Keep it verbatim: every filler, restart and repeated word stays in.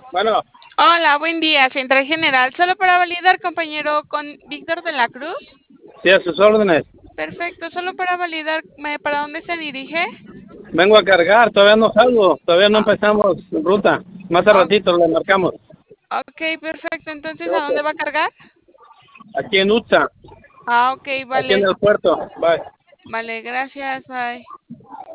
Bueno, Hola, buen día, Central General. Solo para validar, compañero, con Víctor de la Cruz. sí, a sus órdenes. Perfecto, solo para validar, ¿me- ¿para dónde se dirige? Vengo a cargar, todavía no salgo, todavía no Ah, empezamos ruta. Más a o- ratito le marcamos. ok, perfecto. Entonces, ¿a Ok. dónde va a cargar? Aquí en Utsa, Ah, ok, aquí en vale. el puerto. Bye. Vale, gracias, bye.